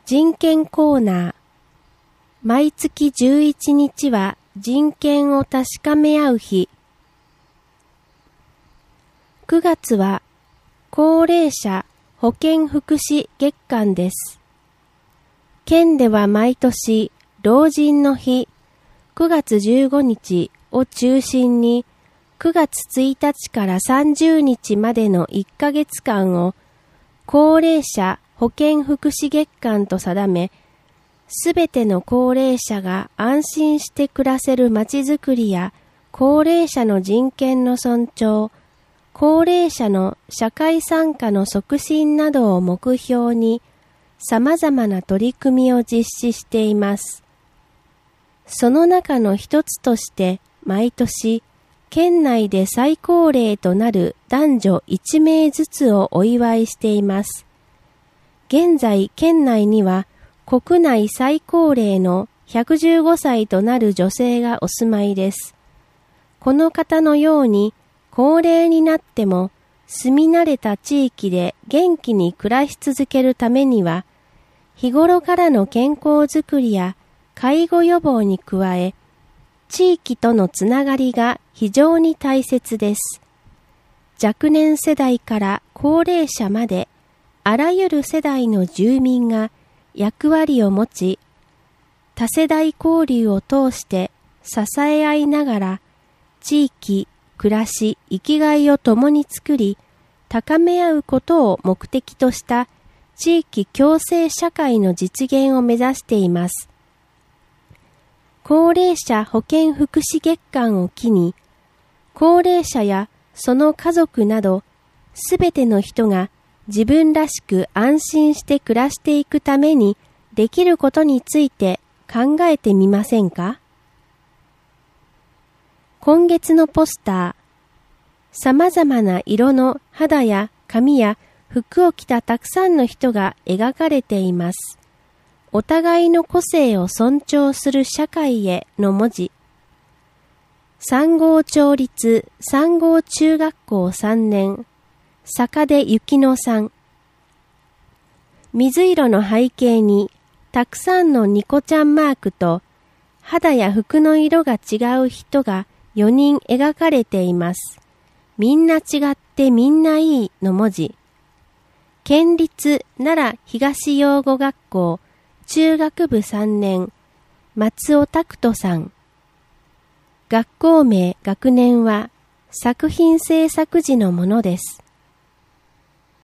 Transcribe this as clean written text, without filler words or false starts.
人権コーナー。毎月11日は人権を確かめ合う日。9月は高齢者保健福祉月間です。県では毎年老人の日9月15日を中心に9月1日から30日までの1ヶ月間を高齢者保健福祉月間と定め、すべての高齢者が安心して暮らせるまちづくりや高齢者の人権の尊重、高齢者の社会参加の促進などを目標に様々な取り組みを実施しています。その中の一つとして毎年県内で最高齢となる男女1名ずつをお祝いしています。現在県内には国内最高齢の115歳となる女性がお住まいです。この方のように高齢になっても住み慣れた地域で元気に暮らし続けるためには、日頃からの健康づくりや介護予防に加え、地域とのつながりが非常に大切です。若年世代から高齢者まで、あらゆる世代の住民が役割を持ち、多世代交流を通して支え合いながら、地域、暮らし、生きがいを共に作り、高め合うことを目的とした地域共生社会の実現を目指しています。高齢者保健福祉月間を機に、高齢者やその家族など、すべての人が自分らしく安心して暮らしていくためにできることについて考えてみませんか？今月のポスター、様々な色の肌や髪や服を着たたくさんの人が描かれています。お互いの個性を尊重する社会への文字。三郷町立三郷中学校3年、坂出幸乃さん。水色の背景にたくさんのニコちゃんマークと肌や服の色が違う人が4人描かれています。みんな違ってみんないいの文字。県立奈良東養護学校中学部3年、松尾拓人さん。学校名学年は作品制作時のものです。